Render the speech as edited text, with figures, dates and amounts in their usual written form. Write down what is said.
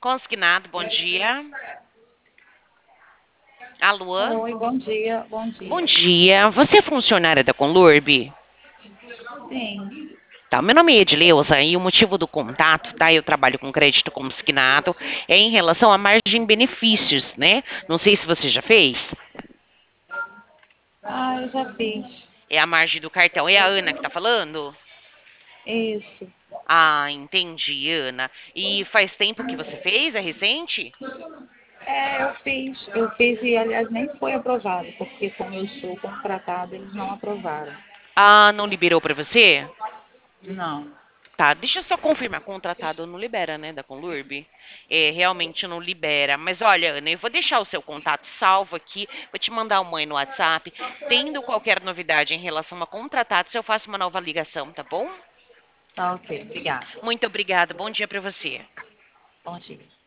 Consignado, bom dia. Alô? Oi, bom dia, bom Bom dia. dia. Você é funcionária da Conlurb? Sim, Tá, meu nome é Edileuza e o motivo do contato, tá? Eu trabalho com crédito consignado, é em relação à margem benefícios, né? Não sei se você já fez. eu já fiz. É a margem do cartão. É a Ana que tá falando? Isso. Ah, entendi, Ana. E faz tempo que você fez? É recente? Eu fiz e, aliás, nem foi aprovado, porque como eu sou contratada, eles não aprovaram. Ah, não liberou para você? Não. Tá, deixa eu só confirmar. Contratado não libera, né, da Conlurb? É, realmente não libera. Mas olha, Ana, eu vou deixar o seu contato salvo aqui. Vou te mandar uma aí no WhatsApp. Tendo qualquer novidade em relação a contratados, eu faço uma nova ligação, tá bom? Tá ok, obrigada. Muito obrigada. Bom dia para você. Bom dia.